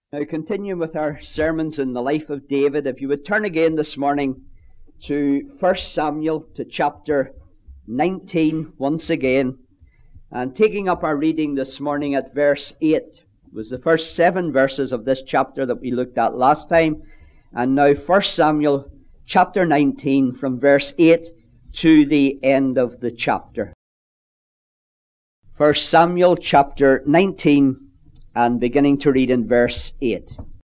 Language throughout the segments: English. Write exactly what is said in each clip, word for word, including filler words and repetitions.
Now, continuing with our sermons in the life of David, if you would turn again this morning to First Samuel, to chapter nineteen once again, and taking up our reading this morning at verse eight. It was the first seven verses of this chapter that we looked at last time, and now First Samuel chapter nineteen from verse eight to the end of the chapter. First Samuel chapter nineteen, and beginning to read in verse eight.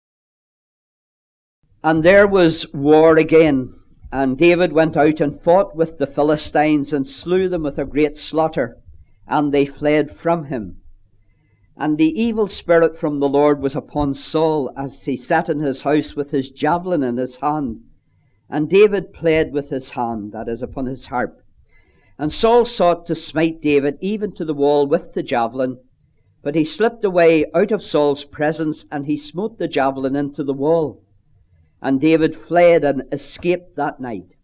And there was war again, and David went out and fought with the Philistines, and slew them with a great slaughter, and they fled from him. And the evil spirit from the Lord was upon Saul, as he sat in his house with his javelin in his hand. And David played with his hand, that is, upon his harp. And Saul sought to smite David even to the wall with the javelin, but he slipped away out of Saul's presence, and he smote the javelin into the wall. And David fled and escaped that night.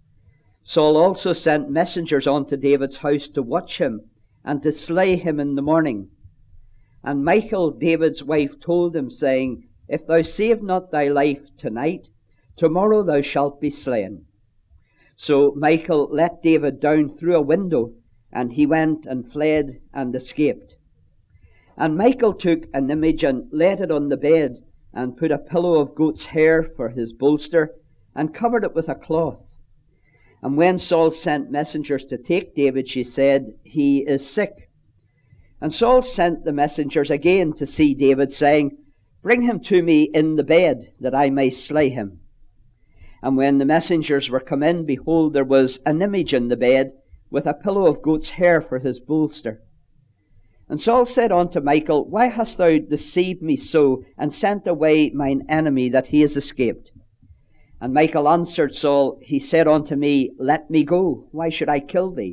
Saul also sent messengers on to David's house to watch him, and to slay him in the morning. And Michal, David's wife, told him, saying, If thou save not thy life tonight, tomorrow thou shalt be slain. So Michal let David down through a window, and he went and fled and escaped. And Michal took an image and laid it on the bed, and put a pillow of goat's hair for his bolster, and covered it with a cloth. And when Saul sent messengers to take David, she said, He is sick. And Saul sent the messengers again to see David, saying, Bring him to me in the bed, that I may slay him. And when the messengers were come in, behold, there was an image in the bed, with a pillow of goat's hair for his bolster. And Saul said unto Michal, Why hast thou deceived me so, and sent away mine enemy, that he is escaped? And Michal answered Saul, He said unto me, Let me go, why should I kill thee?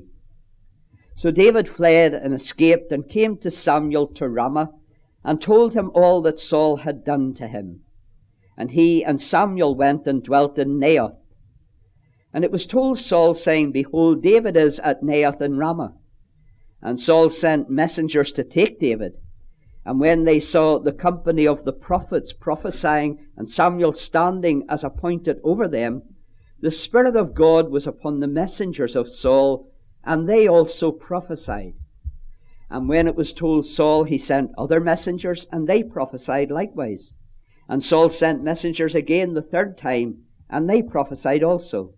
So David fled and escaped, and came to Samuel to Ramah, and told him all that Saul had done to him. And he and Samuel went and dwelt in Naioth. And it was told Saul, saying, Behold, David is at Naioth in Ramah. And Saul sent messengers to take David. And when they saw the company of the prophets prophesying, and Samuel standing as appointed over them, the Spirit of God was upon the messengers of Saul, and they also prophesied. And when it was told Saul, he sent other messengers, and they prophesied likewise. And Saul sent messengers again the third time, and they prophesied also.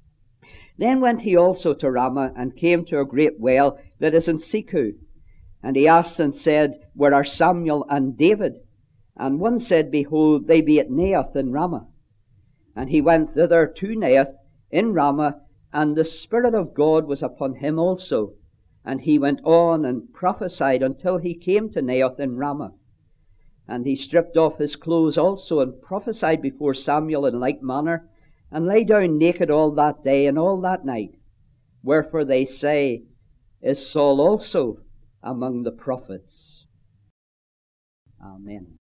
Then went he also to Ramah, and came to a great well that is in Secu. And he asked and said, Where are Samuel and David? And one said, Behold, they be at Naioth in Ramah. And he went thither to Naioth in Ramah, and the Spirit of God was upon him also. And he went on and prophesied until he came to Naioth in Ramah. And he stripped off his clothes also, and prophesied before Samuel in like manner, and lay down naked all that day and all that night. Wherefore they say, Is Saul also among the prophets? Amen.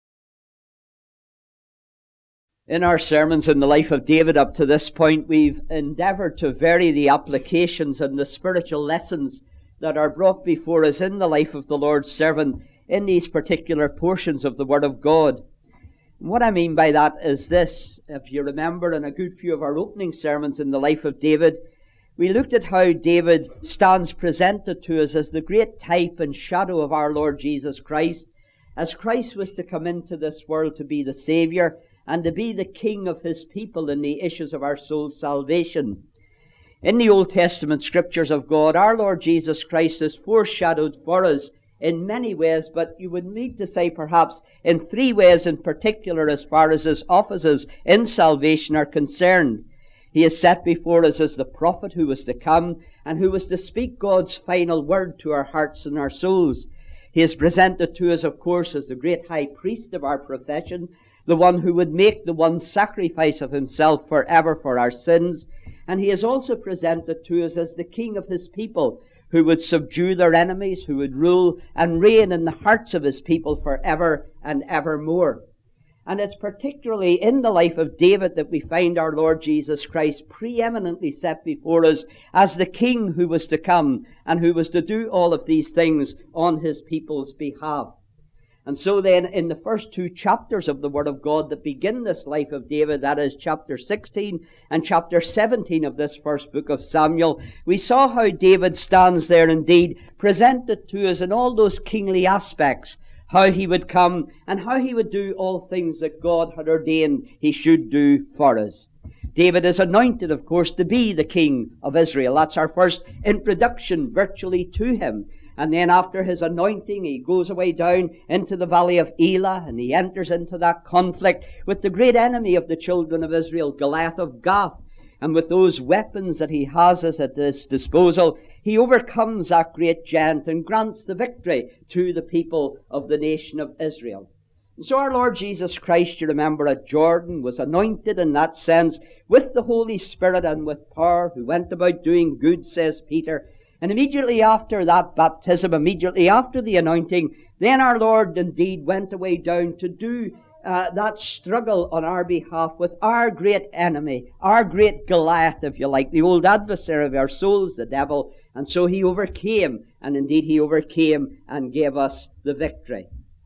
In our sermons in the life of David up to this point, we've endeavoured to vary the applications and the spiritual lessons that are brought before us in the life of the Lord's servant in these particular portions of the Word of God. And what I mean by that is this. If you remember, in a good few of our opening sermons in the life of David, we looked at how David stands presented to us as the great type and shadow of our Lord Jesus Christ, as Christ was to come into this world to be the Saviour and to be the King of his people in the issues of our soul's salvation. In the Old Testament scriptures of God, our Lord Jesus Christ is foreshadowed for us in many ways, but you would need to say perhaps in three ways in particular as far as his offices in salvation are concerned. He is set before us as the prophet who was to come and who was to speak God's final word to our hearts and our souls. He is presented to us, of course, as the great high priest of our profession, the one who would make the one sacrifice of himself forever for our sins. And he is also presented to us as the king of his people, who would subdue their enemies, who would rule and reign in the hearts of his people forever and evermore. And it's particularly in the life of David that we find our Lord Jesus Christ preeminently set before us as the king who was to come and who was to do all of these things on his people's behalf. And so then, in the first two chapters of the Word of God that begin this life of David, that is chapter sixteen and chapter seventeen of this first book of Samuel, we saw how David stands there indeed, presented to us in all those kingly aspects, how he would come and how he would do all things that God had ordained he should do for us. David is anointed, of course, to be the king of Israel. That's our first introduction virtually to him. And then after his anointing, he goes away down into the valley of Elah, and he enters into that conflict with the great enemy of the children of Israel, Goliath of Gath. And with those weapons that he has at his disposal, he overcomes that great giant and grants the victory to the people of the nation of Israel. And so our Lord Jesus Christ, you remember, at Jordan, was anointed in that sense with the Holy Spirit and with power, who went about doing good, says Peter. And immediately after that baptism, immediately after the anointing, then our Lord indeed went away down to do uh, that struggle on our behalf with our great enemy, our great Goliath, if you like, the old adversary of our souls, the devil. And so he overcame, and indeed he overcame and gave us the victory.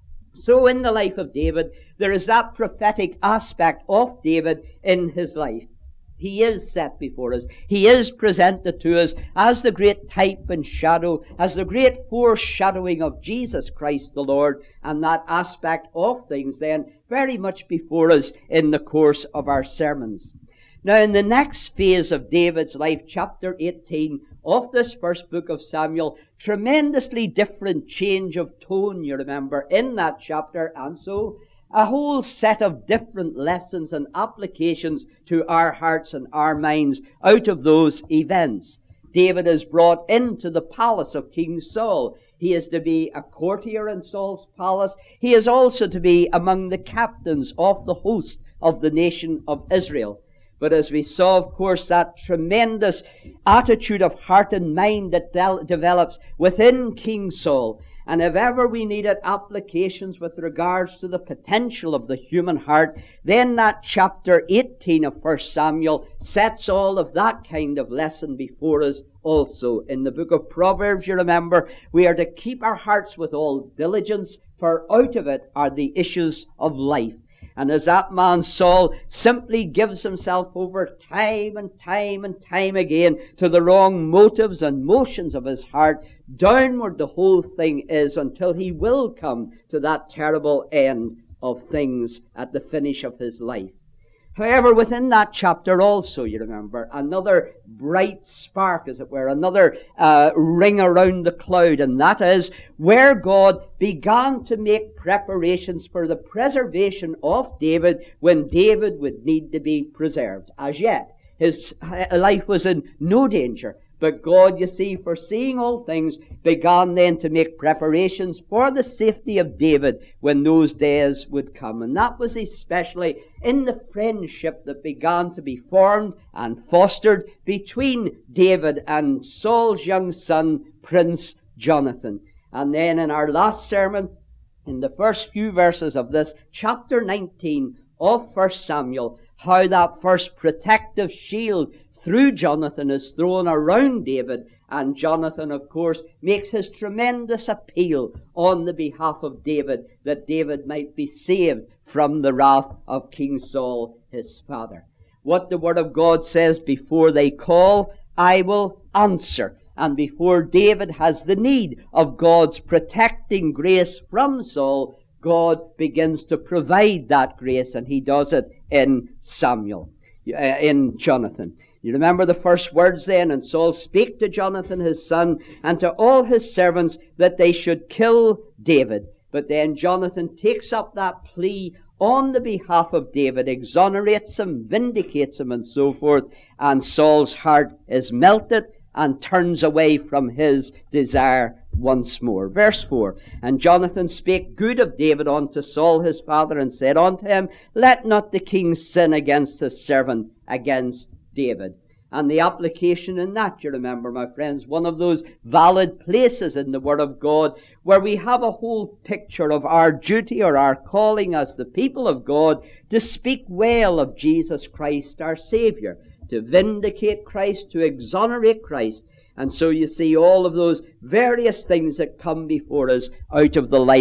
So in the life of David, there is that prophetic aspect of David in his life. He is set before us. He is presented to us as the great type and shadow, as the great foreshadowing of Jesus Christ the Lord, and that aspect of things then very much before us in the course of our sermons. Now, in the next phase of David's life, chapter eighteen of this first book of Samuel, tremendously different change of tone, you remember, in that chapter, and so a whole set of different lessons and applications to our hearts and our minds out of those events. David is brought into the palace of King Saul. He is to be a courtier in Saul's palace. He is also to be among the captains of the host of the nation of Israel. But as we saw, of course, that tremendous attitude of heart and mind that de- develops within King Saul. And if ever we needed applications with regards to the potential of the human heart, then that chapter eighteen of First Samuel sets all of that kind of lesson before us also. In the book of Proverbs, you remember, we are to keep our hearts with all diligence, for out of it are the issues of life. And as that man Saul simply gives himself over time and time and time again to the wrong motives and motions of his heart, downward the whole thing is until he will come to that terrible end of things at the finish of his life. However, within that chapter also, you remember, another bright spark, as it were, another uh, ring around the cloud, and that is where God began to make preparations for the preservation of David when David would need to be preserved. As yet, his life was in no danger. But God, you see, foreseeing all things, began then to make preparations for the safety of David when those days would come. And that was especially in the friendship that began to be formed and fostered between David and Saul's young son, Prince Jonathan. And then in our last sermon, in the first few verses of this chapter nineteen of First Samuel, how that first protective shield through Jonathan is thrown around David, and Jonathan, of course, makes his tremendous appeal on the behalf of David, that David might be saved from the wrath of King Saul, his father. What the Word of God says, before they call, I will answer. And before David has the need of God's protecting grace from Saul, God begins to provide that grace, and he does it in Samuel, uh, in Jonathan. You remember the first words then, and Saul spake to Jonathan his son and to all his servants that they should kill David. But then Jonathan takes up that plea on the behalf of David, exonerates him, vindicates him, and so forth, and Saul's heart is melted and turns away from his desire once more. Verse four, and Jonathan spake good of David unto Saul his father, and said unto him, let not the king sin against his servant, against David. And the application in that, you remember, my friends, one of those valid places in the Word of God where we have a whole picture of our duty or our calling as the people of God to speak well of Jesus Christ, our Savior, to vindicate Christ, to exonerate Christ. And so you see all of those various things that come before us out of the life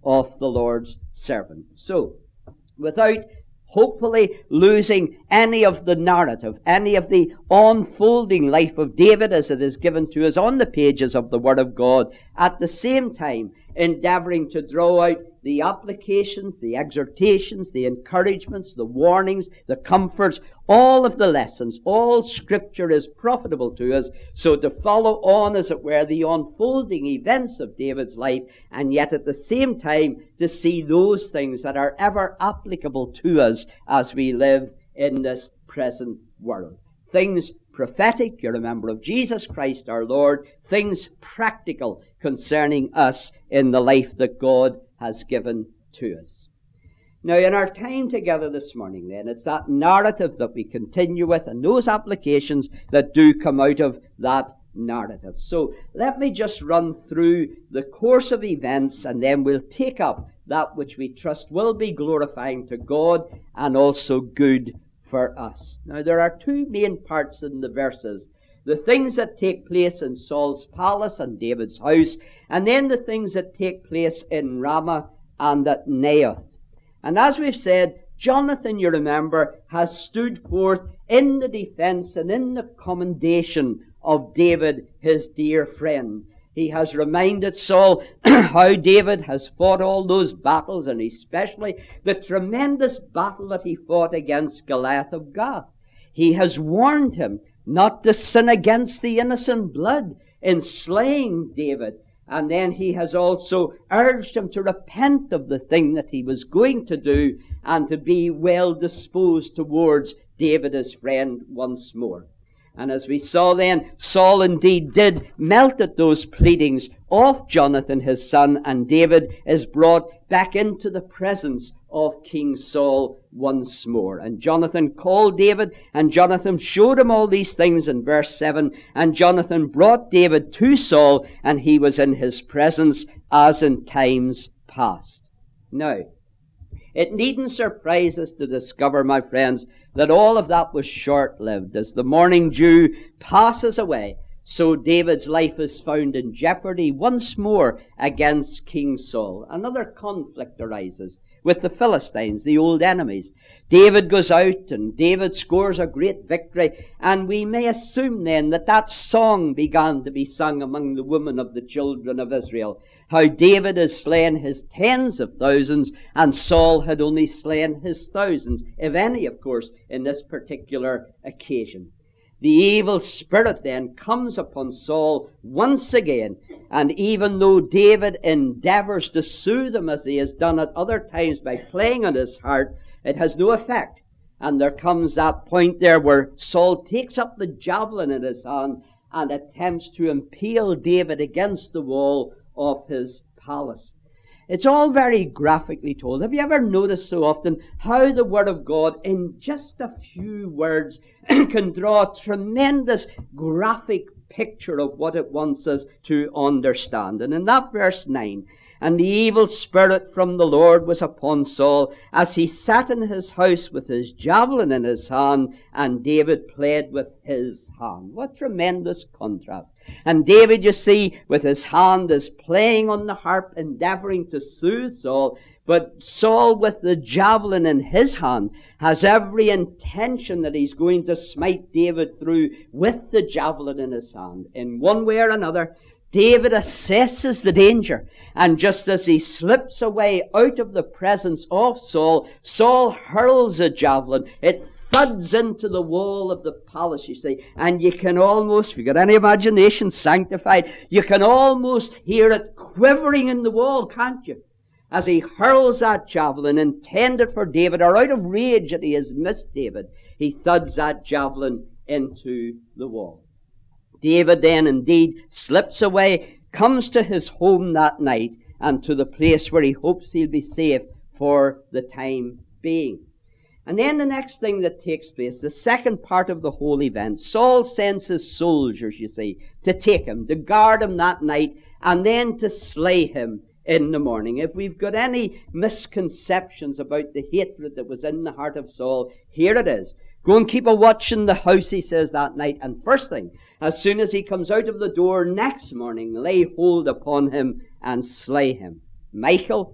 of the Lord's servant. So, without hopefully losing any of the narrative, any of the unfolding life of David as it is given to us on the pages of the Word of God, at the same time endeavoring to draw out the applications, the exhortations, the encouragements, the warnings, the comforts, all of the lessons. All Scripture is profitable to us, so to follow on, as it were, the unfolding events of David's life, and yet at the same time to see those things that are ever applicable to us as we live in this present world. Things prophetic, you're a member of Jesus Christ our Lord, things practical concerning us in the life that God has given to us. Now, in our time together this morning, then, it's that narrative that we continue with and those applications that do come out of that narrative. So, let me just run through the course of events, and then we'll take up that which we trust will be glorifying to God and also good for us. Now, there are two main parts in the verses. The things that take place in Saul's palace and David's house, and then the things that take place in Ramah and at Naioth. And as we've said, Jonathan, you remember, has stood forth in the defense and in the commendation of David, his dear friend. He has reminded Saul how David has fought all those battles, and especially the tremendous battle that he fought against Goliath of Gath. He has warned him not to sin against the innocent blood in slaying David. And then he has also urged him to repent of the thing that he was going to do and to be well disposed towards David, his friend, once more. And as we saw then, Saul indeed did melt at those pleadings of Jonathan, his son, and David is brought back into the presence of King Saul once more. And Jonathan called David, and Jonathan showed him all these things in verse seven. And Jonathan brought David to Saul, and he was in his presence as in times past. Now, it needn't surprise us to discover, my friends, that all of that was short-lived. As the morning dew passes away, so David's life is found in jeopardy once more against King Saul. Another conflict arises with the Philistines, the old enemies. David goes out, and David scores a great victory, and we may assume then that that song began to be sung among the women of the children of Israel, how David has slain his tens of thousands, and Saul had only slain his thousands, if any, of course, in this particular occasion. The evil spirit then comes upon Saul once again, and even though David endeavors to soothe him as he has done at other times by playing on his heart, it has no effect. And there comes that point there where Saul takes up the javelin in his hand and attempts to impale David against the wall of his palace. It's all very graphically told. Have you ever noticed so often how the Word of God, in just a few words, can draw a tremendous graphic picture of what it wants us to understand? And in that verse nine, and the evil spirit from the Lord was upon Saul, as he sat in his house with his javelin in his hand, and David played with his hand. What tremendous contrast. And David, you see, with his hand is playing on the harp, endeavoring to soothe Saul. But Saul, with the javelin in his hand, has every intention that he's going to smite David through with the javelin in his hand. In one way or another, David assesses the danger, and just as he slips away out of the presence of Saul, Saul hurls a javelin. It thuds into the wall of the palace, you see, and you can almost, if you've got any imagination sanctified, you can almost hear it quivering in the wall, can't you? As he hurls that javelin intended for David, or out of rage that he has missed David, he thuds that javelin into the wall. David then indeed slips away, comes to his home that night, and to the place where he hopes he'll be safe for the time being. And then the next thing that takes place, the second part of the whole event, Saul sends his soldiers, you see, to take him, to guard him that night, and then to slay him in the morning. If we've got any misconceptions about the hatred that was in the heart of Saul, here it is. Go and keep a watch in the house, he says that night, and first thing, as soon as he comes out of the door next morning, lay hold upon him and slay him. Michal,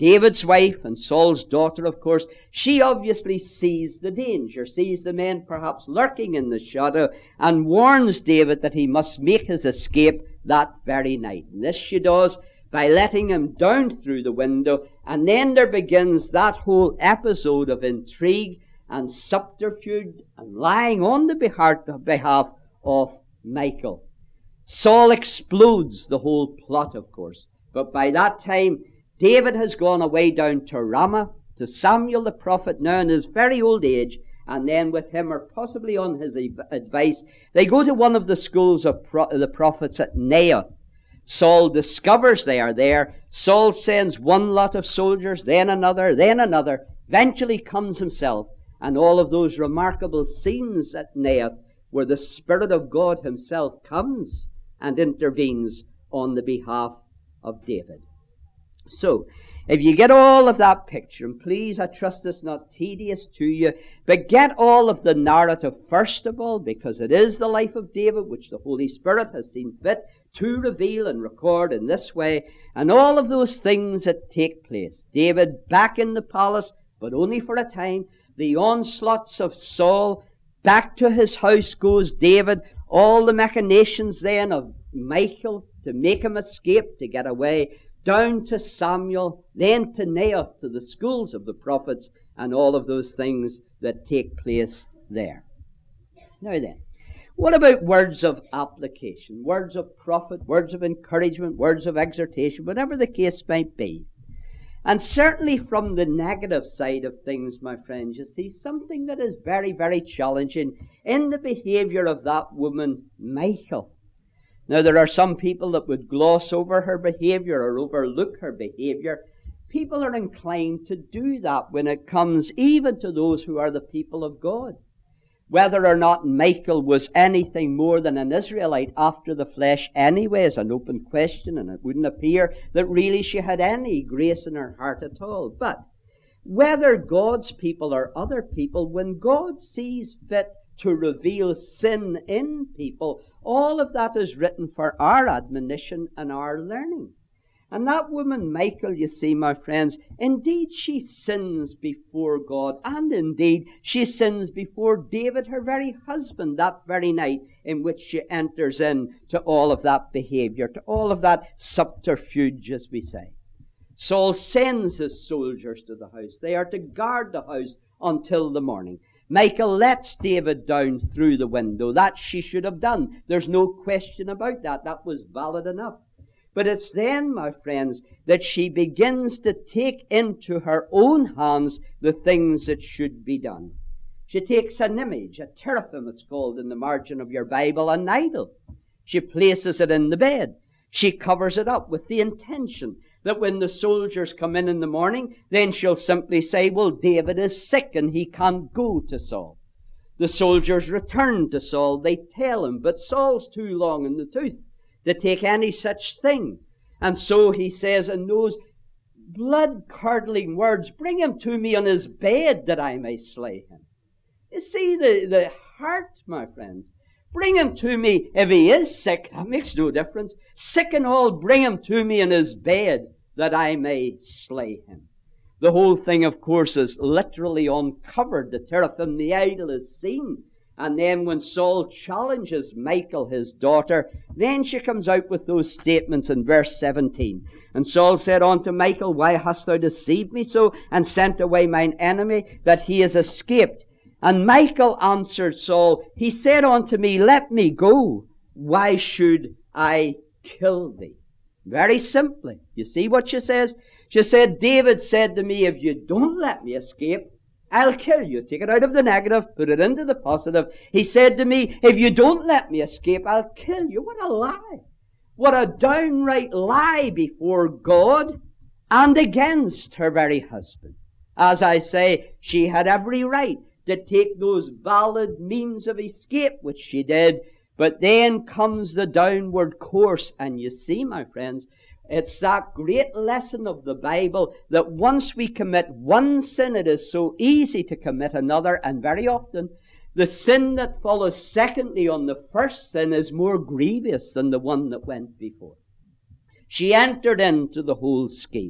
David's wife and Saul's daughter, of course, she obviously sees the danger, sees the men perhaps lurking in the shadow, and warns David that he must make his escape that very night. And this she does by letting him down through the window, and then there begins that whole episode of intrigue and subterfuge and lying on the behalf of Michal. Saul explodes the whole plot, of course, but by that time David has gone away down to Ramah, to Samuel the prophet, now in his very old age, and then with him, or possibly on his advice, they go to one of the schools of pro- the prophets at Naioth. Saul discovers they are there. Saul sends one lot of soldiers, then another, then another, eventually comes himself, and all of those remarkable scenes at Naioth where the Spirit of God himself comes and intervenes on the behalf of David. So, if you get all of that picture, and please, I trust it's not tedious to you, but get all of the narrative first of all, because it is the life of David, which the Holy Spirit has seen fit to reveal and record in this way, and all of those things that take place. David back in the palace, but only for a time. The onslaughts of Saul, back to his house goes David. All the machinations then of Michal to make him escape, to get away, down to Samuel, then to Naioth, to the schools of the prophets, and all of those things that take place there. Now then, what about words of application, words of profit, words of encouragement, words of exhortation, whatever the case might be? And certainly from the negative side of things, my friends, you see something that is very, very challenging in the behavior of that woman, Michal. Now, there are some people that would gloss over her behavior or overlook her behavior. People are inclined to do that when it comes even to those who are the people of God. Whether or not Michal was anything more than an Israelite after the flesh anyway is an open question, and it wouldn't appear that really she had any grace in her heart at all. But whether God's people or other people, when God sees fit to reveal sin in people, all of that is written for our admonition and our learning. And that woman, Michal, you see, my friends, indeed she sins before God, and indeed she sins before David, her very husband, that very night in which she enters in to all of that behavior, to all of that subterfuge, as we say. Saul sends his soldiers to the house. They are to guard the house until the morning. Michal lets David down through the window. That she should have done. There's no question about that. That was valid enough. But it's then, my friends, that she begins to take into her own hands the things that should be done. She takes an image, a teraphim it's called in the margin of your Bible, an idol. She places it in the bed. She covers it up with the intention that when the soldiers come in in the morning, then she'll simply say, well, David is sick and he can't go to Saul. The soldiers return to Saul. They tell him, but Saul's too long in the tooth to take any such thing. And so he says in those blood-curdling words, bring him to me on his bed that I may slay him. You see the, the heart, my friends. Bring him to me. If he is sick, that makes no difference. Sick and all, bring him to me in his bed that I may slay him. The whole thing, of course, is literally uncovered. The teraphim, the idol, is seen. And then when Saul challenges Michal, his daughter, then she comes out with those statements in verse seventeen. And Saul said unto Michal, why hast thou deceived me so, and sent away mine enemy, that he is escaped? And Michal answered Saul, he said unto me, let me go. Why should I kill thee? Very simply. You see what she says? She said, David said to me, if you don't let me escape, I'll kill you. Take it out of the negative, put it into the positive. He said to me, if you don't let me escape, I'll kill you. What a lie. What a downright lie before God and against her very husband. As I say, she had every right to take those valid means of escape, which she did. But then comes the downward course. And you see, my friends, it's that great lesson of the Bible that once we commit one sin, it is so easy to commit another. And very often, the sin that follows secondly on the first sin is more grievous than the one that went before. She entered into the whole scheme.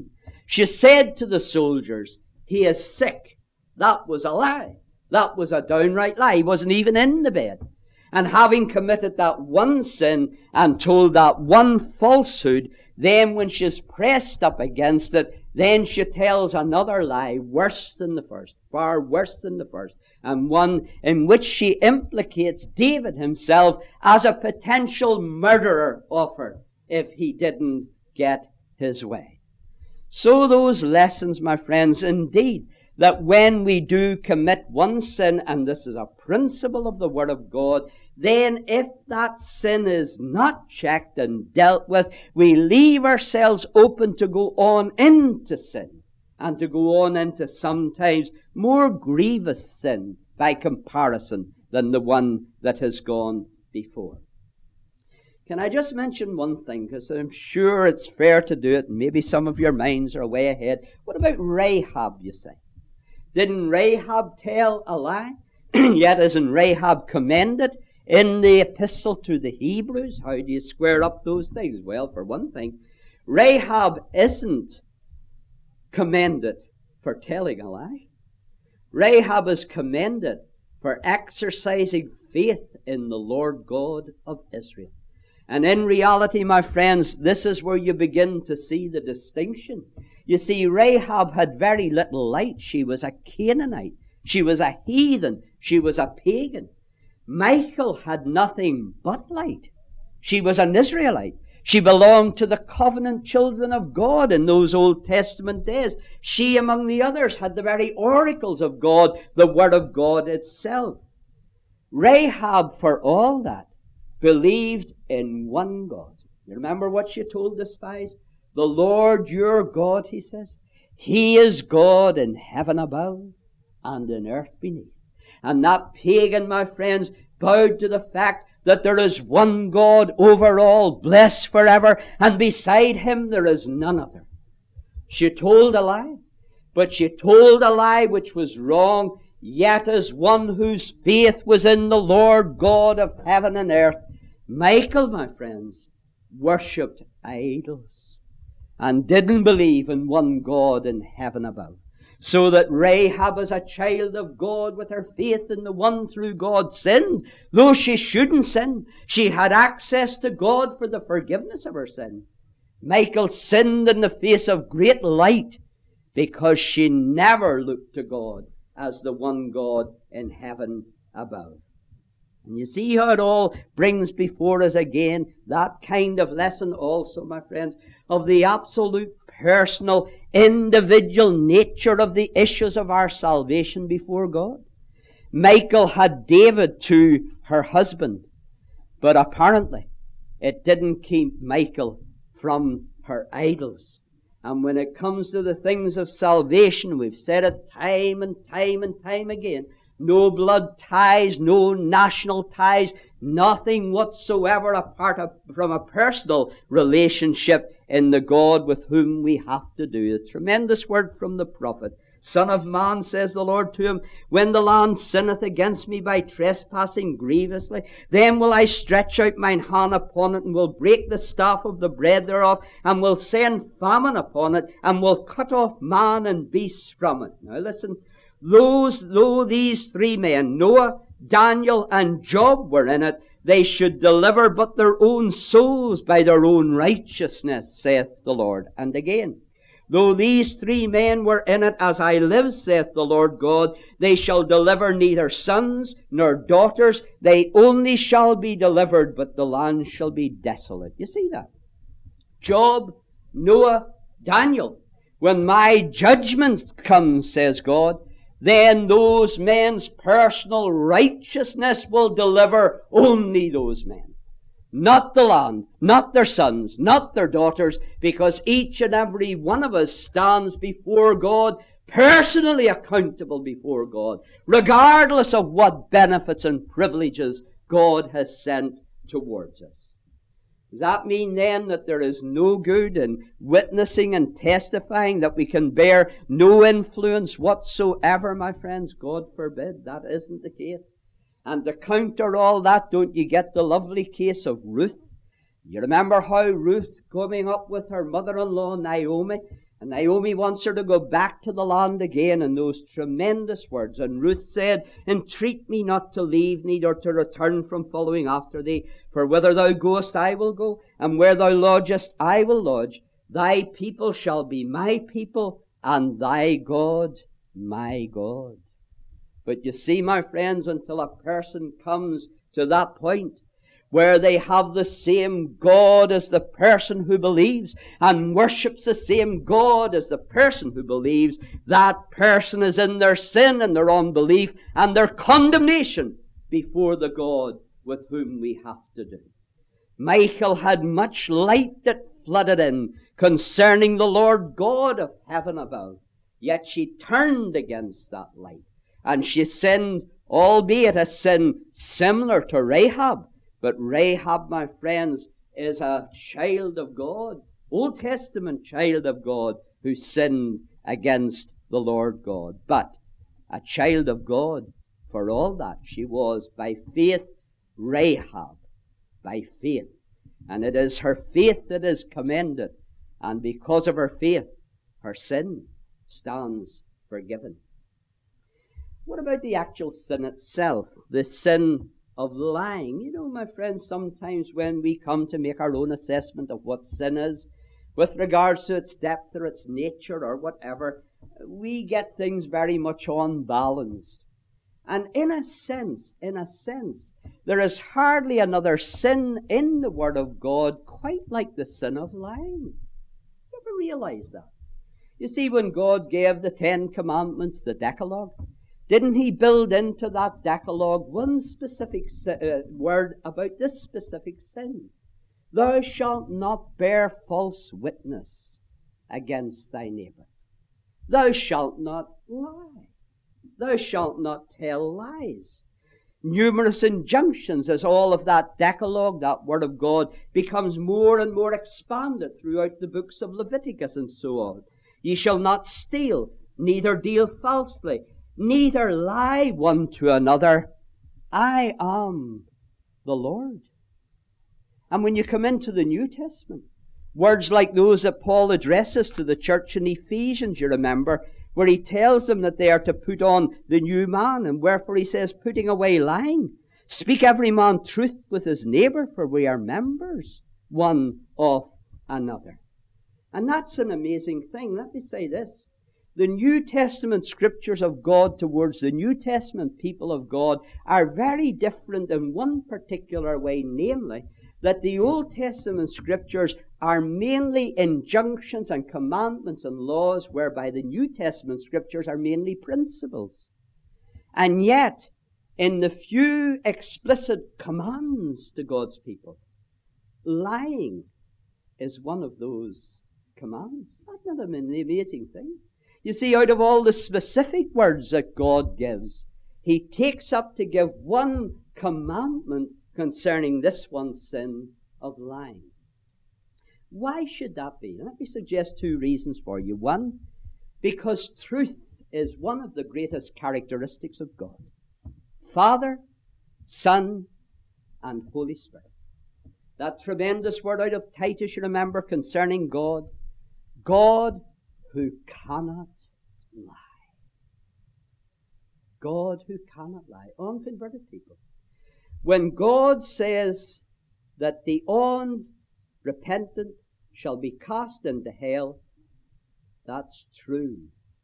She said to the soldiers, "He is sick." That was a lie. That was a downright lie. He wasn't even in the bed. And having committed that one sin and told that one falsehood, then when she's pressed up against it, then she tells another lie worse than the first, far worse than the first, and one in which she implicates David himself as a potential murderer of her if he didn't get his way. So those lessons, my friends, indeed, that when we do commit one sin, and this is a principle of the Word of God, then if that sin is not checked and dealt with, we leave ourselves open to go on into sin, and to go on into sometimes more grievous sin by comparison than the one that has gone before. Can I just mention one thing, because I'm sure it's fair to do it, and maybe some of your minds are way ahead. What about Rahab, you say? Didn't Rahab tell a lie? Yet isn't Rahab commended in the epistle to the Hebrews? How do you square up those things? Well, for one thing, Rahab isn't commended for telling a lie. Rahab is commended for exercising faith in the Lord God of Israel. And in reality, my friends, this is where you begin to see the distinction. You see, Rahab had very little light. She was a Canaanite. She was a heathen. She was a pagan. Michal had nothing but light. She was an Israelite. She belonged to the covenant children of God in those Old Testament days. She, among the others, had the very oracles of God, the Word of God itself. Rahab, for all that, believed in one God. You remember what she told the spies? The Lord your God, he says, He is God in heaven above and in earth beneath. And that pagan, my friends, bowed to the fact that there is one God over all, blessed forever, and beside him there is none other. She told a lie, but she told a lie which was wrong, yet as one whose faith was in the Lord God of heaven and earth. Michal, my friends, worshipped idols and didn't believe in one God in heaven above. So that Rahab, as a child of God with her faith in the one true God, sinned, though she shouldn't sin. She had access to God for the forgiveness of her sin. Michal sinned in the face of great light because she never looked to God as the one God in heaven above. And you see how it all brings before us again that kind of lesson also, my friends, of the absolute personal, individual nature of the issues of our salvation before God. Michal had David to her husband, but apparently it didn't keep Michal from her idols. And when it comes to the things of salvation, we've said it time and time and time again, no blood ties, no national ties, nothing whatsoever apart of, from a personal relationship in the God with whom we have to do. A tremendous word from the prophet. Son of man, says the Lord to him, when the land sinneth against me by trespassing grievously, then will I stretch out mine hand upon it, and will break the staff of the bread thereof, and will send famine upon it, and will cut off man and beast from it. Now listen, those, though these three men, Noah, Daniel, and Job, were in it, they should deliver but their own souls by their own righteousness, saith the Lord. And again, though these three men were in it, as I live, saith the Lord God, they shall deliver neither sons nor daughters. They only shall be delivered, but the land shall be desolate. You see that? Job, Noah, Daniel. When my judgment comes, says God, then those men's personal righteousness will deliver only those men. Not the land, not their sons, not their daughters, because each and every one of us stands before God, personally accountable before God, regardless of what benefits and privileges God has sent towards us. Does that mean then that there is no good in witnessing and testifying, that we can bear no influence whatsoever, my friends? God forbid. That isn't the case. And to counter all that, don't you get the lovely case of Ruth? You remember how Ruth, coming up with her mother-in-law Naomi, And Naomi wants her to go back to the land again, in those tremendous words. And Ruth said, entreat me not to leave, neither to return from following after thee. For whither thou goest, I will go, and where thou lodgest, I will lodge. Thy people shall be my people, and thy God my God. But you see, my friends, until a person comes to that point where they have the same God as the person who believes, and worships the same God as the person who believes, that person is in their sin and their unbelief and their condemnation before the God with whom we have to do. Michael had much light that flooded in concerning the Lord God of heaven above, yet she turned against that light, and she sinned, albeit a sin similar to Rahab. But Rahab, my friends, is a child of God, Old Testament child of God, who sinned against the Lord God. But a child of God, for all that, she was by faith Rahab, by faith. And it is her faith that is commended, and because of her faith, her sin stands forgiven. What about the actual sin itself, the sin of lying? You know, my friends, sometimes when we come to make our own assessment of what sin is, with regards to its depth or its nature or whatever, we get things very much unbalanced. And in a sense, in a sense, there is hardly another sin in the Word of God quite like the sin of lying. You ever realize that? You see, when God gave the Ten Commandments, the Decalogue, didn't he build into that Decalogue one specific uh, word about this specific sin? Thou shalt not bear false witness against thy neighbor. Thou shalt not lie. Thou shalt not tell lies. Numerous injunctions as all of that Decalogue, that Word of God, becomes more and more expanded throughout the books of Leviticus and so on. Ye shall not steal, neither deal falsely, neither lie one to another. I am the Lord. And when you come into the New Testament, words like those that Paul addresses to the church in Ephesians, you remember, where he tells them that they are to put on the new man, and wherefore he says, putting away lying, speak every man truth with his neighbor, for we are members one of another. And that's an amazing thing. Let me say this. The New Testament scriptures of God towards the New Testament people of God are very different in one particular way, namely, that the Old Testament scriptures are mainly injunctions and commandments and laws, whereby the New Testament scriptures are mainly principles. And yet, in the few explicit commands to God's people, lying is one of those commands. That's not an amazing thing. You see, out of all the specific words that God gives, he takes up to give one commandment concerning this one sin of lying. Why should that be? Let me suggest two reasons for you. One, because truth is one of the greatest characteristics of God. Father, Son, and Holy Spirit. That tremendous word out of Titus, you remember, concerning God. God who cannot lie. God who cannot lie. Unconverted people. When God says that the unrepentant shall be cast into hell, that's true.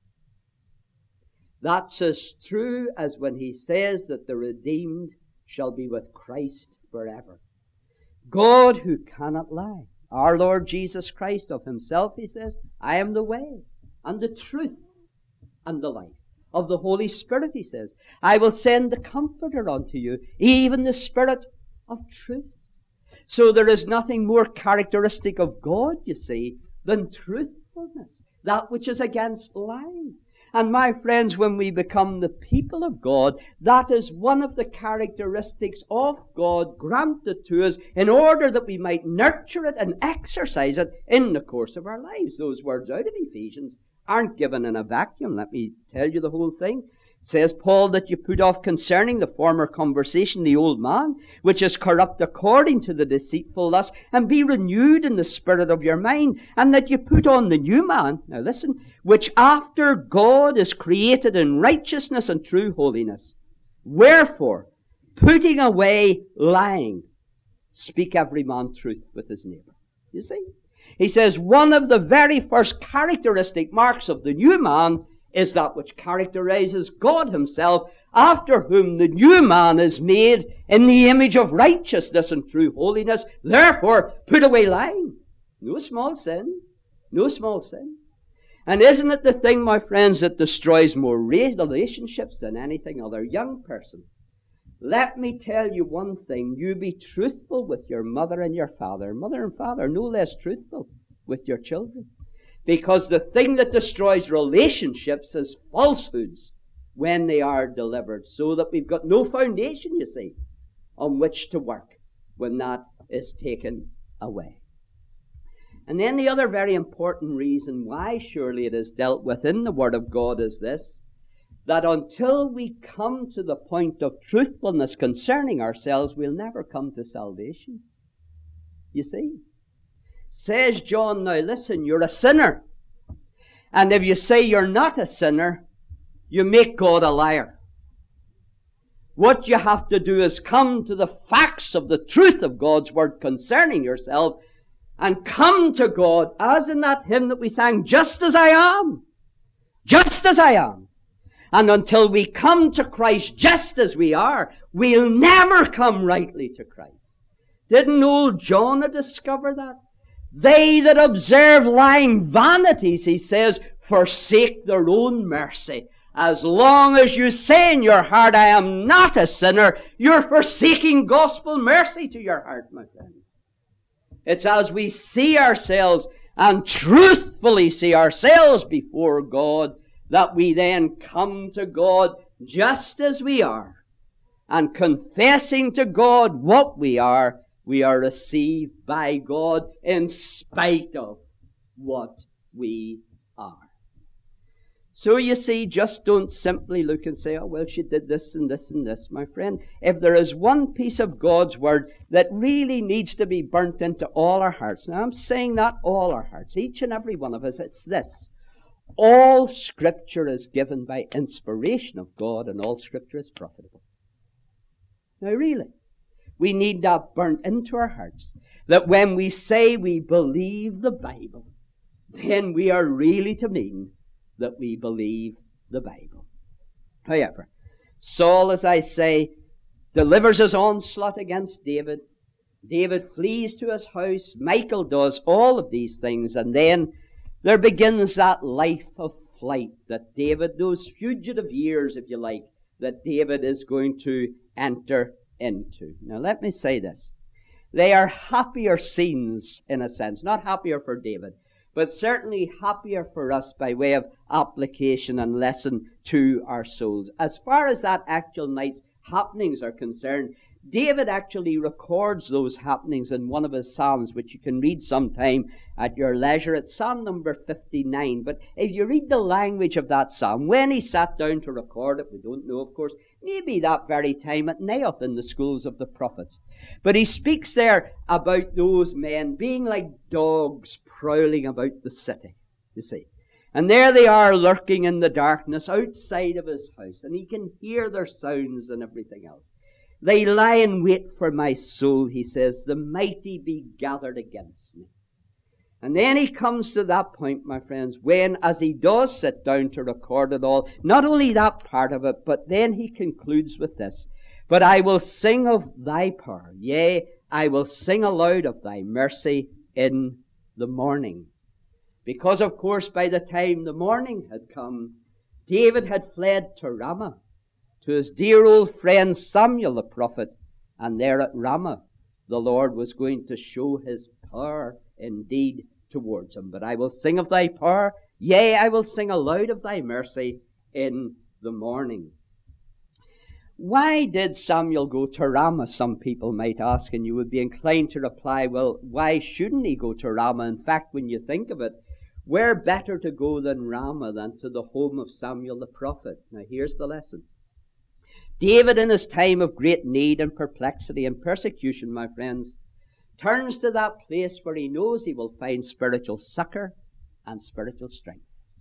That's as true as when he says that the redeemed shall be with Christ forever. God who cannot lie. Our Lord Jesus Christ of himself, he says, I am the way and the truth and the life. Of the Holy Spirit, he says, I will send the Comforter unto you, even the Spirit of truth. So there is nothing more characteristic of God, you see, than truthfulness, that which is against lying. And my friends, when we become the people of God, that is one of the characteristics of God granted to us in order that we might nurture it and exercise it in the course of our lives. Those words out of Ephesians aren't given in a vacuum. Let me tell you the whole thing. Says Paul that you put off concerning the former conversation the old man, which is corrupt according to the deceitful lust, and be renewed in the spirit of your mind, and that you put on the new man, now listen, which after God is created in righteousness and true holiness. Wherefore, putting away lying, speak every man truth with his neighbor. You see? He says one of the very first characteristic marks of the new man is that which characterizes God himself, after whom the new man is made in the image of righteousness and true holiness. Therefore, put away lying. No small sin. No small sin. And isn't it the thing, my friends, that destroys more relationships than anything other? Young person, let me tell you one thing. You be truthful with your mother and your father. Mother and father, no less truthful with your children. Because the thing that destroys relationships is falsehoods when they are delivered. So that we've got no foundation, you see, on which to work when that is taken away. And then the other very important reason why surely it is dealt with in the Word of God is this, that until we come to the point of truthfulness concerning ourselves, we'll never come to salvation. You see? Says John, now listen, you're a sinner. And if you say you're not a sinner, you make God a liar. What you have to do is come to the facts of the truth of God's Word concerning yourself, and come to God, as in that hymn that we sang, just as I am. Just as I am. And until we come to Christ just as we are, we'll never come rightly to Christ. Didn't old Jonah discover that? They that observe lying vanities, he says, forsake their own mercy. As long as you say in your heart, I am not a sinner, you're forsaking gospel mercy to your heart, my friend. It's as we see ourselves and truthfully see ourselves before God that we then come to God just as we are. And confessing to God what we are, we are received by God in spite of what we are. So you see, just don't simply look and say, oh, well, she did this and this and this, my friend. If there is one piece of God's Word that really needs to be burnt into all our hearts, now I'm saying not all our hearts, each and every one of us, it's this. All Scripture is given by inspiration of God, and all Scripture is profitable. Now really, we need that burnt into our hearts, that when we say we believe the Bible, then we are really to mean that we believe the Bible. However, Saul, as I say, delivers his onslaught against David. David flees to his house. Michal does all of these things. And then there begins that life of flight that David, those fugitive years, if you like, that David is going to enter into. Now let me say this. They are happier scenes, in a sense. Not happier for David, but certainly happier for us by way of application and lesson to our souls. As far as that actual night's happenings are concerned, David actually records those happenings in one of his psalms, which you can read sometime at your leisure. It's Psalm number fifty-nine. But if you read the language of that psalm, when he sat down to record it, we don't know, of course, maybe that very time at Naioth in the schools of the prophets. But he speaks there about those men being like dogs prowling about the city, you see. And there they are lurking in the darkness outside of his house, and he can hear their sounds and everything else. They lie in wait for my soul, he says. The mighty be gathered against me. And then he comes to that point, my friends, when, as he does sit down to record it all, not only that part of it, but then he concludes with this. But I will sing of thy power. Yea, I will sing aloud of thy mercy in the morning. Because, of course, by the time the morning had come, David had fled to Ramah, to his dear old friend Samuel the prophet, and there at Ramah the Lord was going to show his power indeed towards him. But I will sing of thy power, yea, I will sing aloud of thy mercy in the morning. Why did Samuel go to Ramah, some people might ask, and you would be inclined to reply, well, why shouldn't he go to Ramah? In fact, when you think of it, Where better to go than Ramah, than to the home of Samuel the prophet? Now here's the lesson. David, in his time of great need and perplexity and persecution, my friends, turns to that place where he knows he will find spiritual succor and spiritual strength.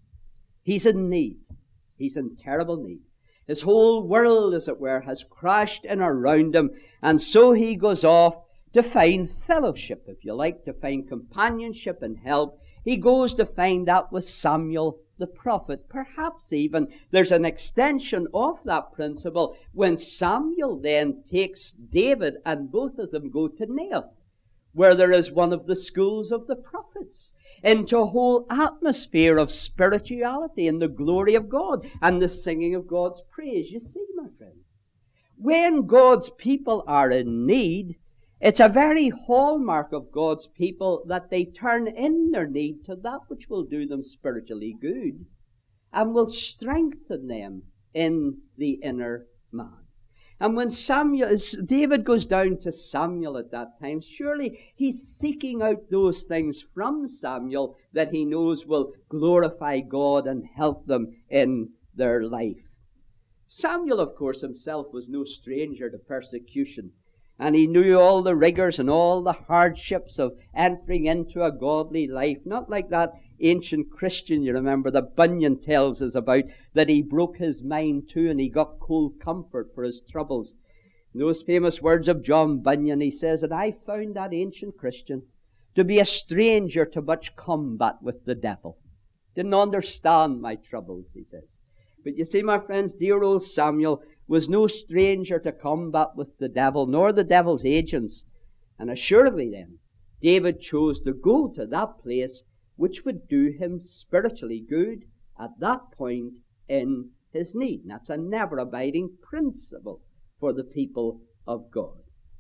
He's in need. He's in terrible need. His whole world, as it were, has crashed in around him, and so he goes off to find fellowship, if you like, to find companionship and help. He goes to find that with Samuel the prophet. Perhaps even there's an extension of that principle when Samuel then takes David and both of them go to Naioth, where there is one of the schools of the prophets, into a whole atmosphere of spirituality and the glory of God and the singing of God's praise. You see, my friends, when God's people are in need, it's a very hallmark of God's people that they turn in their need to that which will do them spiritually good and will strengthen them in the inner man. And when Samuel, David goes down to Samuel at that time, surely he's seeking out those things from Samuel that he knows will glorify God and help them in their life. Samuel, of course, himself was no stranger to persecution. And he knew all the rigors and all the hardships of entering into a godly life. Not like that ancient Christian, you remember, that Bunyan tells us about, that he broke his mind too and he got cold comfort for his troubles. In those famous words of John Bunyan, he says that I found that ancient Christian to be a stranger to much combat with the devil. Didn't understand my troubles, he says. But you see, my friends, dear old Samuel was no stranger to combat with the devil, nor the devil's agents. And assuredly then, David chose to go to that place which would do him spiritually good at that point in his need. And that's a never-abiding principle for the people of God.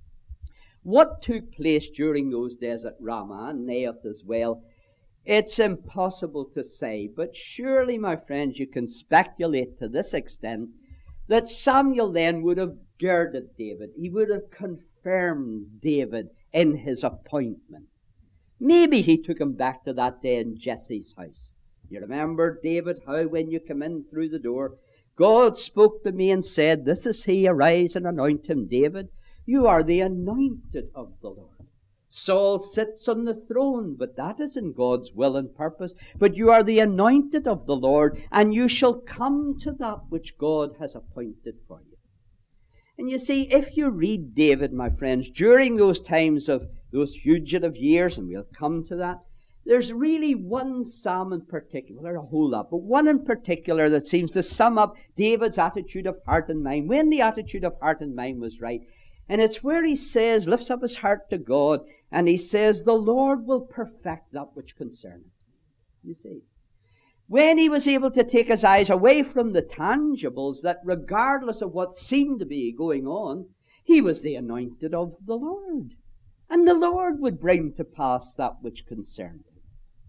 What took place during those days at Ramah and Naioth as well, it's impossible to say. But surely, my friends, you can speculate to this extent that Samuel then would have girded David. He would have confirmed David in his appointment. Maybe he took him back to that day in Jesse's house. You remember, David, how when you come in through the door, God spoke to me and said, "This is he, arise and anoint him, David. You are the anointed of the Lord. Saul sits on the throne, but that isn't God's will and purpose. But you are the anointed of the Lord, and you shall come to that which God has appointed for you." And you see, if you read David, my friends, during those times of those fugitive years, and we'll come to that, there's really one psalm in particular, a whole lot, but one in particular that seems to sum up David's attitude of heart and mind, when the attitude of heart and mind was right. And it's where he says, lifts up his heart to God, and he says, "The Lord will perfect that which concerneth." You see, when he was able to take his eyes away from the tangibles, that regardless of what seemed to be going on, he was the anointed of the Lord. And the Lord would bring to pass that which concerned him.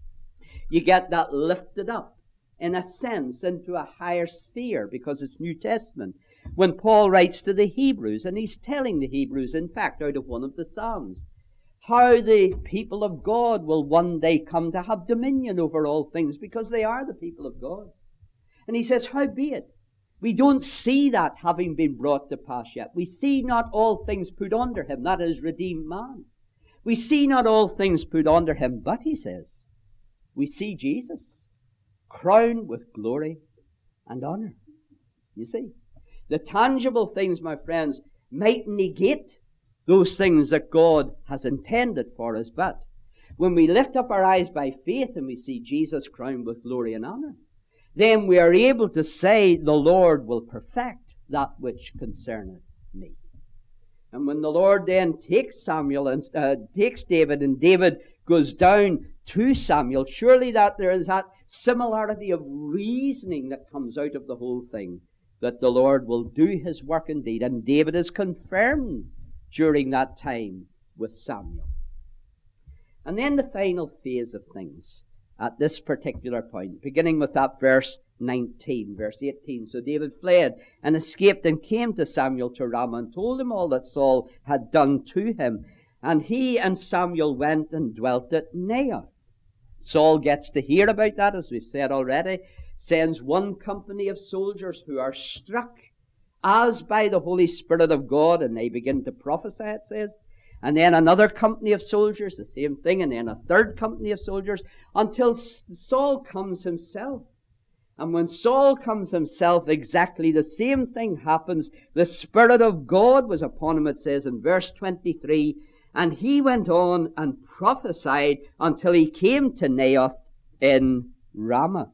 You get that lifted up, in a sense, into a higher sphere, because it's New Testament. When Paul writes to the Hebrews, and he's telling the Hebrews, in fact, out of one of the Psalms, how the people of God will one day come to have dominion over all things, because they are the people of God. And he says, "Howbeit, we don't see that having been brought to pass yet. We see not all things put under him," that is, redeemed man. "We see not all things put under him, but," he says, "we see Jesus crowned with glory and honor." You see, the tangible things, my friends, might negate those things that God has intended for us, but when we lift up our eyes by faith and we see Jesus crowned with glory and honor, then we are able to say, "The Lord will perfect that which concerneth me." And when the Lord then takes Samuel and uh, takes David, and David goes down to Samuel, surely that there is that similarity of reasoning that comes out of the whole thing, that the Lord will do his work indeed. And David is confirmed during that time with Samuel. And then the final phase of things at this particular point, beginning with that verse nineteen, verse eighteen. "So David fled and escaped and came to Samuel to Ramah and told him all that Saul had done to him. And he and Samuel went and dwelt at Naioth." Saul gets to hear about that, as we've said already, sends one company of soldiers who are struck as by the Holy Spirit of God, and they begin to prophesy, it says. And then another company of soldiers, the same thing, and then a third company of soldiers, until Saul comes himself. And when Saul comes himself, exactly the same thing happens. The Spirit of God was upon him, it says in verse twenty-three, and he went on and prophesied until he came to Naioth in Ramah.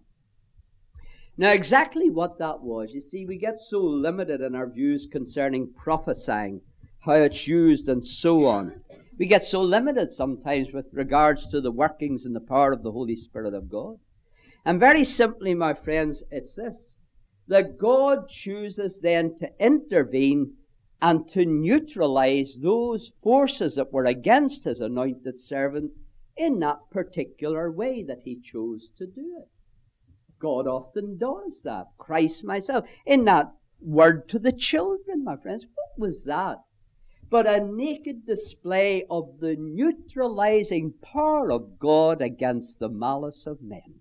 Now, exactly what that was, you see, we get so limited in our views concerning prophesying, how it's used and so on. We get so limited sometimes with regards to the workings and the power of the Holy Spirit of God. And very simply, my friends, it's this, that God chooses then to intervene and to neutralize those forces that were against his anointed servant in that particular way that he chose to do it. God often does that. Christ myself, in that word to the children, my friends, what was that? But a naked display of the neutralizing power of God against the malice of men.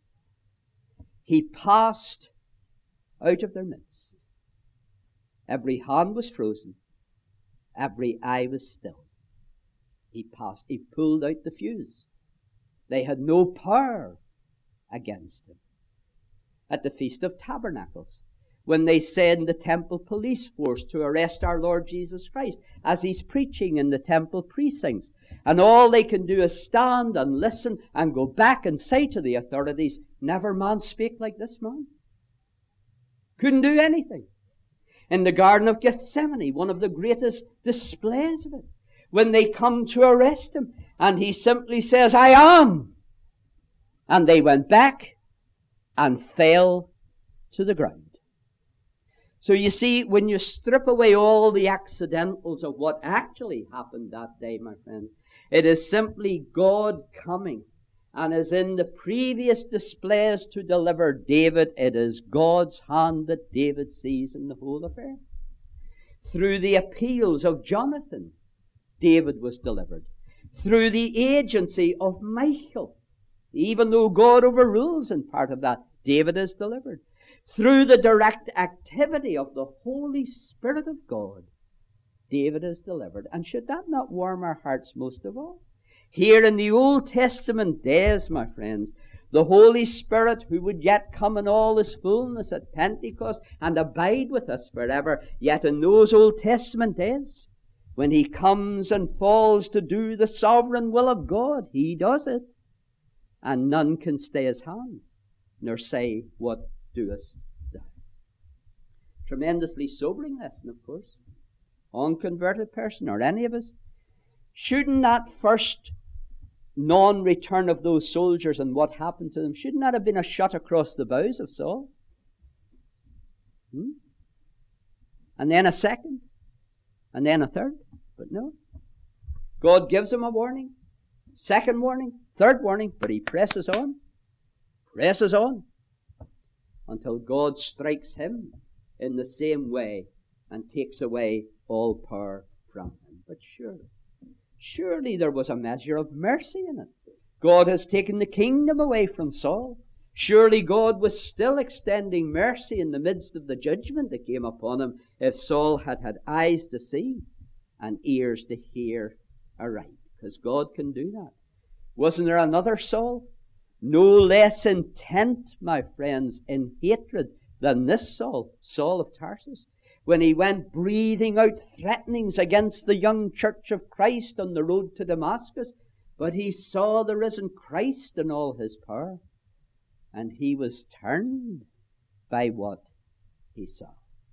He passed out of their midst. Every hand was frozen. Every eye was still. He passed. He pulled out the fuse. They had no power against him. At the Feast of Tabernacles, when they send the temple police force to arrest our Lord Jesus Christ as he's preaching in the temple precincts, and all they can do is stand and listen and go back and say to the authorities, never man spake like this man. Couldn't do anything. In the Garden of Gethsemane, one of the greatest displays of it, when they come to arrest him, and he simply says, I am. And they went back and fell to the ground. So you see, when you strip away all the accidentals of what actually happened that day, my friend, it is simply God coming. And as in the previous displays to deliver David, it is God's hand that David sees in the whole affair. Through the appeals of Jonathan, David was delivered. Through the agency of Michal, even though God overrules in part of that, David is delivered. Through the direct activity of the Holy Spirit of God, David is delivered. And should that not warm our hearts most of all? Here in the Old Testament days, my friends, the Holy Spirit, who would yet come in all his fullness at Pentecost and abide with us forever, yet in those Old Testament days, when he comes and falls to do the sovereign will of God, he does it. And none can stay his hand, nor say, what doest thou? Tremendously sobering lesson, of course. Unconverted person, or any of us, shouldn't that first non-return of those soldiers and what happened to them, shouldn't that have been a shot across the bows of Saul? Hmm? And then a second, and then a third, but no. God gives him a warning, second warning, third warning, but he presses on, presses on, until God strikes him in the same way and takes away all power from him. But surely, surely there was a measure of mercy in it. God has taken the kingdom away from Saul. Surely God was still extending mercy in the midst of the judgment that came upon him if Saul had had eyes to see and ears to hear aright. Because God can do that. Wasn't there another Saul? No less intent, my friends, in hatred than this Saul, Saul of Tarsus, when he went breathing out threatenings against the young church of Christ on the road to Damascus. But he saw the risen Christ in all his power, and he was turned by what he saw.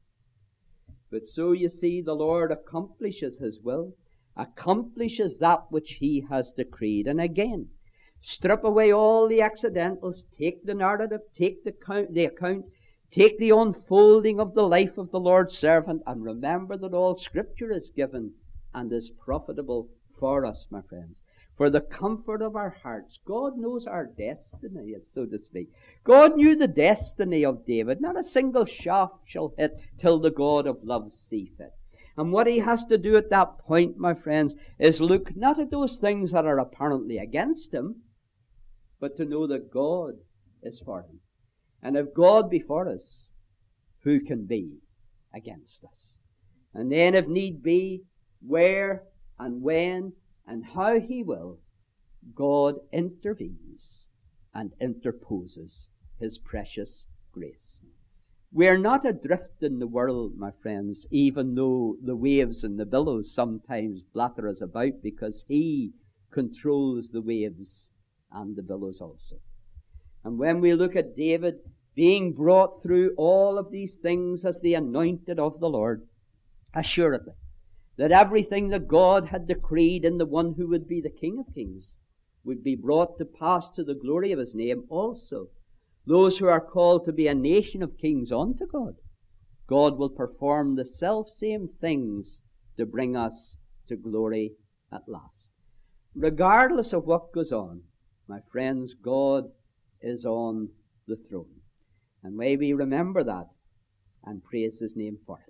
But so you see, the Lord accomplishes his will, accomplishes that which he has decreed. And again, strip away all the accidentals, take the narrative, take the account, the account, take the unfolding of the life of the Lord's servant, and remember that all Scripture is given and is profitable for us, my friends, for the comfort of our hearts. God knows our destiny, so to speak. God knew the destiny of David. Not a single shaft shall hit till the God of love see fit. And what he has to do at that point, my friends, is look not at those things that are apparently against him, but to know that God is for him. And if God be for us, who can be against us? And then, if need be, where and when and how he will, God intervenes and interposes his precious grace. We are not adrift in the world, my friends, even though the waves and the billows sometimes blatter us about, because he controls the waves and the billows also. And when we look at David being brought through all of these things as the anointed of the Lord, assuredly, that everything that God had decreed in the one who would be the King of Kings would be brought to pass to the glory of his name also. Those who are called to be a nation of kings unto God, God will perform the self-same things to bring us to glory at last. Regardless of what goes on, my friends, God is on the throne. And may we remember that and praise his name for it.